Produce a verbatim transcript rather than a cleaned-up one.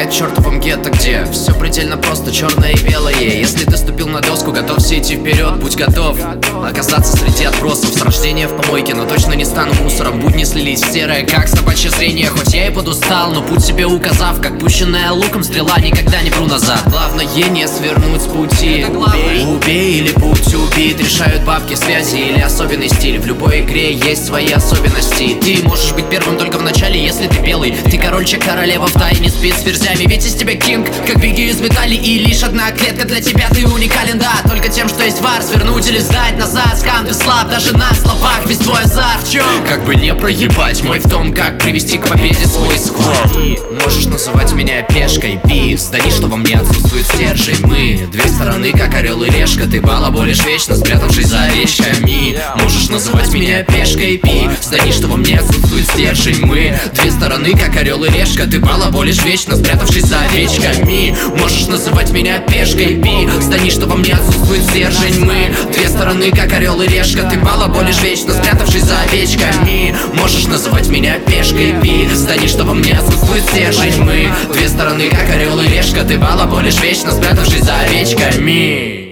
знает в чертовом гетто, где все предельно просто, черное и белое. Если ты ступил на доску, готовься идти вперед, будь готов оказаться среди отбросов. С рождения в помойке, но точно не стану мусором. Будни слились в серое, как собачье зрение. Хоть я и подустал, но путь себе указав, как пущенная луком стрела, никогда не вру назад. Главное не свернуть с пути. Убей, убей или будь убит. Решают бабки, связи или особенный стиль. В любой игре есть свои особенности. Ты можешь быть первым только в начале, если ты белый. Ты корольчик, королева в тайне спит с ферзями. Ведь из тебя кинг, как беги из металли. И лишь одна клетка для тебя, ты уникален, да. Только тем, что есть вар, свернуть или сдать назад. Скам, ты слаб, даже на словах, весь твой азарт в чем? Как бы не проебать, мой в том, как привести к победе свой склад. И можешь называть меня пешкой, пи, сдани, что во мне отсутствует стержень. Мы две стороны, как орел и решка. Ты балаболишь вечно, спрятавшись за овечками. Можешь называть меня пешкой, пи, сдани, что во мне отсутствует стержень. Мы две стороны, как орел и решка. Ты балаболишь вечно, спрятавшись за овечками. Можешь называть меня пешкой, пи, сдани, что во мне отсутствует стержень. Мы две стороны, как орел и решка. Ты балаболишь вечно, спрятавшись за овечками. Можешь называть меня пешкой, пи, сдани, что во мне отсутствует стержень. Мы две стороны, как орел и решка. Ты балаболишь вечно, спрятавшись за овечками.